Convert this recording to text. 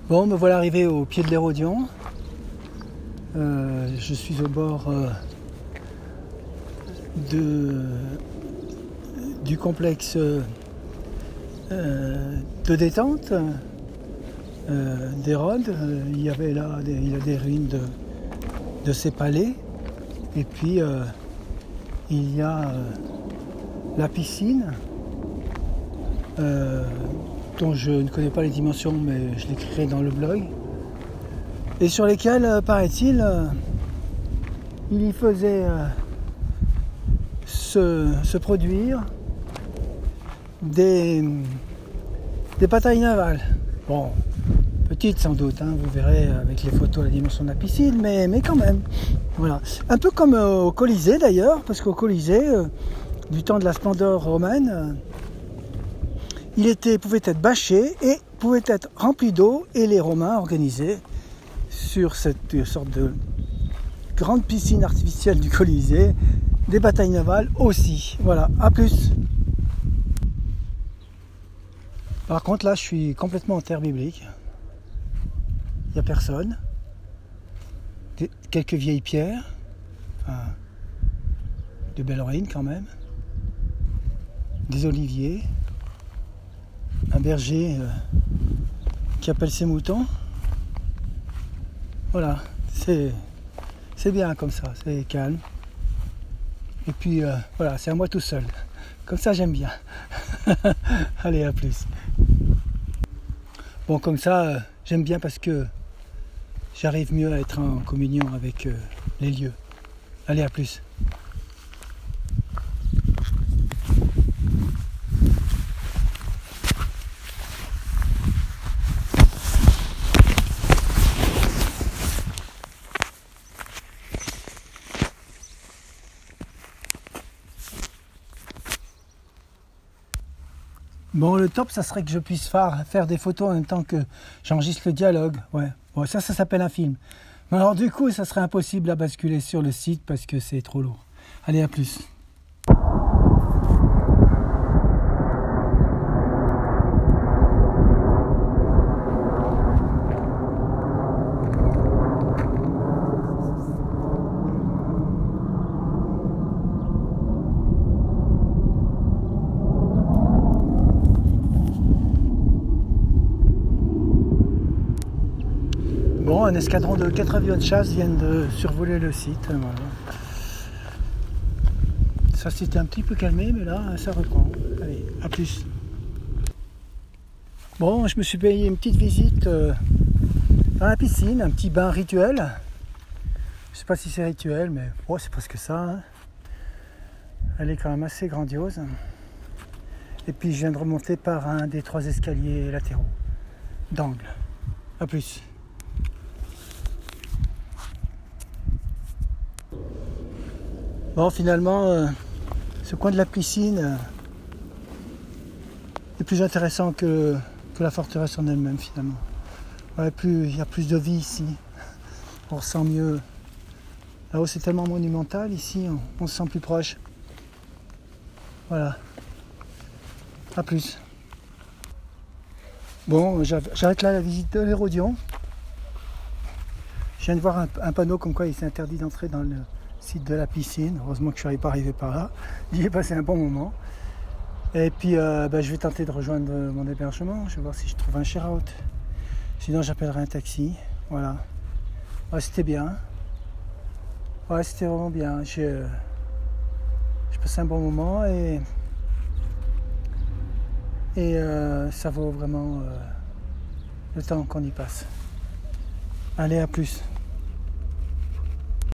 Bon, me voilà arrivé au pied de l'Hérodion. Je suis au bord du complexe de détente d'Hérode. Il y avait là des ruines de ses palais. Et puis il y a la piscine dont je ne connais pas les dimensions, mais je l'écrirai dans le blog, et sur lesquelles, paraît-il, il y faisait se produire des batailles navales. Bon, petites sans doute, hein, vous verrez avec les photos la dimension de la piscine, mais quand même. Voilà. Un peu comme au Colisée d'ailleurs, parce qu'au Colisée, du temps de la splendeur romaine, il pouvait être bâché et pouvait être rempli d'eau, et les Romains organisaient sur cette sorte de grande piscine artificielle du Colisée des batailles navales aussi. Voilà, à plus. Par contre là je suis complètement en terre biblique. Il n'y a personne. Quelques vieilles pierres. Enfin, de belles ruines quand même. Des oliviers. Un berger qui appelle ses moutons. Voilà, c'est bien comme ça, c'est calme. Et puis voilà, c'est à moi tout seul. Comme ça j'aime bien. Allez, à plus. Bon, comme ça j'aime bien parce que j'arrive mieux à être en communion avec les lieux. Allez, à plus. Bon, le top, ça serait que je puisse faire des photos en même temps que j'enregistre le dialogue. Ouais, bon, ça s'appelle un film. Mais alors du coup, ça serait impossible à basculer sur le site parce que c'est trop lourd. Allez, à plus. Bon, un escadron de 4 avions de chasse viennent de survoler le site. Voilà. Ça s'était un petit peu calmé, mais là, ça reprend. Allez, à plus. Bon, je me suis payé une petite visite dans la piscine, un petit bain rituel. Je sais pas si c'est rituel, mais oh, c'est presque ça. Hein. Elle est quand même assez grandiose. Et puis je viens de remonter par un des 3 escaliers latéraux d'angle. À plus. Bon, finalement, ce coin de la piscine est plus intéressant que la forteresse en elle-même, finalement. Ouais, il y a plus de vie ici. On ressent mieux. Là-haut, c'est tellement monumental. Ici, on se sent plus proche. Voilà. À plus. Bon, j'arrête là la visite de l'Hérodion. Je viens de voir un panneau comme quoi il s'est interdit d'entrer dans le site de la piscine. Heureusement que je suis pas arrivé par là. J'y ai passé un bon moment. Et puis je vais tenter de rejoindre mon hébergement. Je vais voir si je trouve un share-out. Sinon j'appellerai un taxi. Voilà. Ouais, c'était bien. Ouais, c'était vraiment bien. J'ai passé un bon moment et ça vaut vraiment le temps qu'on y passe. Allez, à plus.